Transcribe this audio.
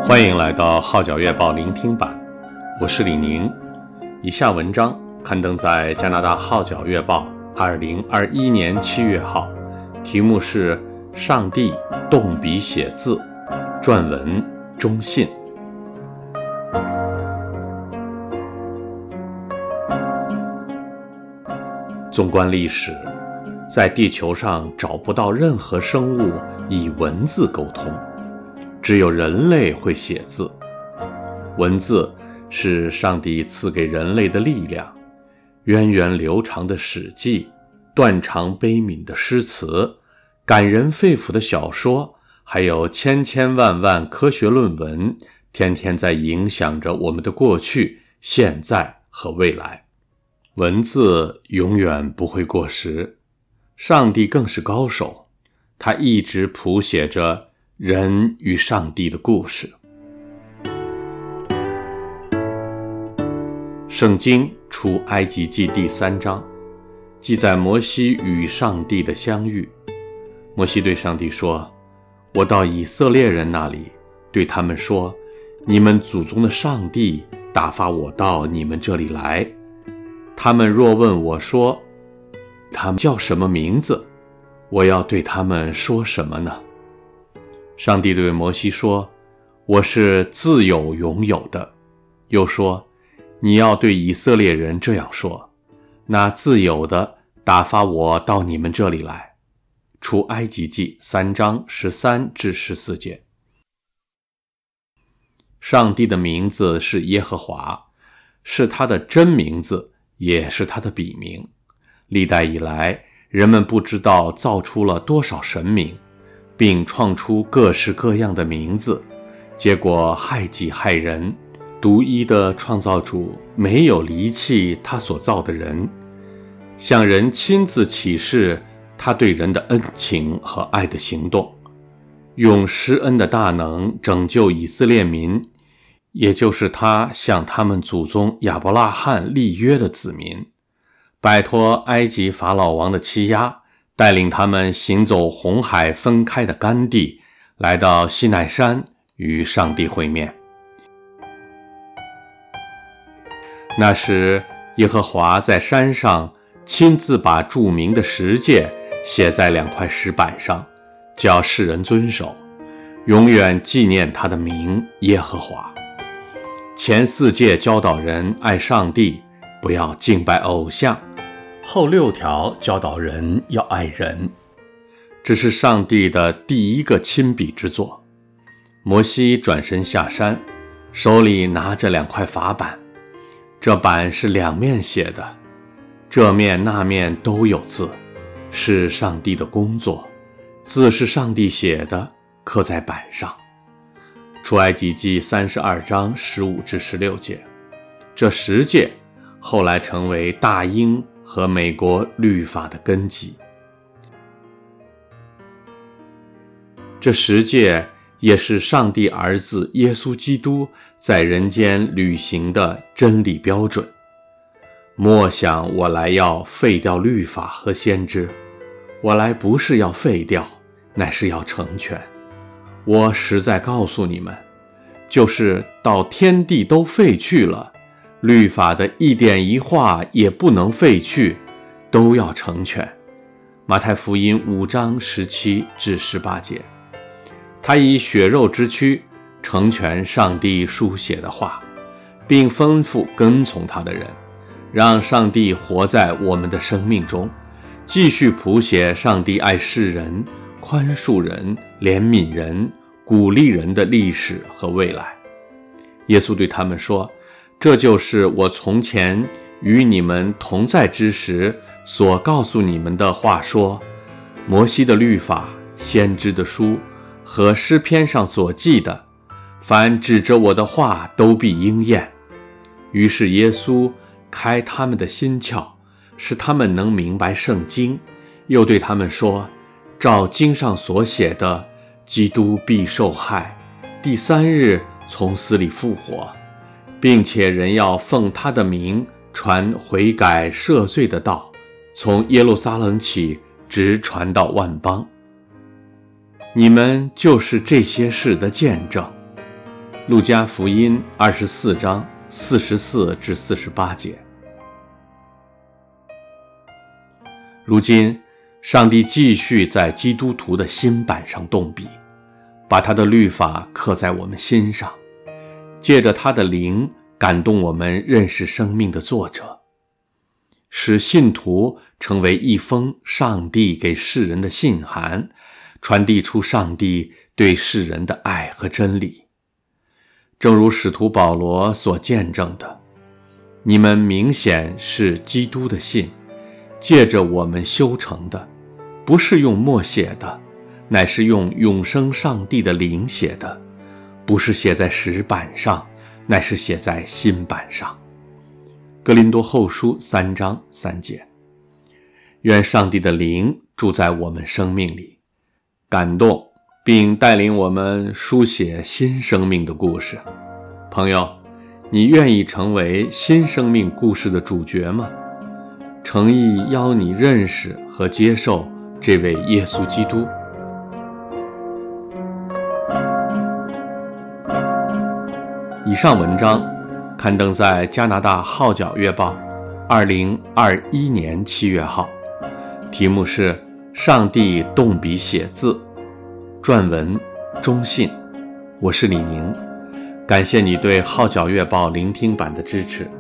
欢迎来到号角月报聆听版，我是李宁。以下文章刊登在加拿大号角月报2021年7月号，题目是上帝动笔写字，撰文中信。纵观历史，在地球上找不到任何生物以文字沟通，只有人类会写字。文字是上帝赐给人类的力量，源远流长的史记，断肠悲悯的诗词，感人肺腑的小说，还有千千万万科学论文，天天在影响着我们的过去、现在和未来。文字永远不会过时，上帝更是高手，他一直谱写着人与上帝的故事。圣经出埃及记第3章，记载摩西与上帝的相遇。摩西对上帝说：我到以色列人那里，对他们说，你们祖宗的上帝打发我到你们这里来。他们若问我说，他们叫什么名字，我要对他们说什么呢？上帝对摩西说，我是自有永有的。又说，你要对以色列人这样说，那自有的打发我到你们这里来。出埃及记3章13至14节。上帝的名字是耶和华，是他的真名字，也是他的笔名。历代以来，人们不知道造出了多少神明，并创出各式各样的名字，结果害己害人。独一的创造主没有离弃他所造的人，向人亲自启示他对人的恩情和爱的行动，用施恩的大能拯救以色列民，也就是他向他们祖宗亚伯拉罕立约的子民，摆脱埃及法老王的欺压，带领他们行走红海分开的干地，来到西奈山与上帝会面。那时耶和华在山上亲自把著名的十诫写在2块石板上，叫世人遵守，永远纪念他的名耶和华。前4诫教导人爱上帝，不要敬拜偶像，后6条教导人要爱人。这是上帝的第一个亲笔之作。摩西转身下山，手里拿着2块法板，这板是2面写的，这面那面都有字，是上帝的工作，字是上帝写的，刻在板上。出埃及记32章15至16节。这10诫后来成为大英和美国律法的根基。这10诫也是上帝儿子耶稣基督在人间履行的真理标准。莫想我来要废掉律法和先知，我来不是要废掉，乃是要成全。我实在告诉你们，就是到天地都废去了，律法的一点一画也不能废去，都要成全。马太福音5章17至18节。他以血肉之躯成全上帝书写的话，并吩咐跟从他的人，让上帝活在我们的生命中，继续谱写上帝爱世人、宽恕人、怜悯人、鼓励人的历史和未来。耶稣对他们说，这就是我从前与你们同在之时所告诉你们的话，说摩西的律法、先知的书和诗篇上所记的，凡指着我的话都必应验。于是耶稣开他们的心窍，使他们能明白圣经，又对他们说，照经上所写的，基督必受害，第3日从死里复活，并且人要奉他的名传悔改赦罪的道，从耶路撒冷起，直传到万邦。你们就是这些事的见证。 路加福音24章44至48节。如今，上帝继续在基督徒的心板上动笔，把他的律法刻在我们心上，借着他的灵感动我们认识生命的作者，使信徒成为一封上帝给世人的信函，传递出上帝对世人的爱和真理。正如使徒保罗所见证的，你们明显是基督的信，借着我们修成的，不是用墨写的，乃是用永生上帝的灵写的，不是写在石板上，乃是写在心板上。哥林多后书3章3节。愿上帝的灵住在我们生命里，感动并带领我们书写新生命的故事。朋友，你愿意成为新生命故事的主角吗？诚意邀你认识和接受这位耶稣基督。以上文章刊登在加拿大号角月报2021年7月号，题目是上帝动笔写字，撰文中信。我是李宁，感谢你对号角月报聆听版的支持。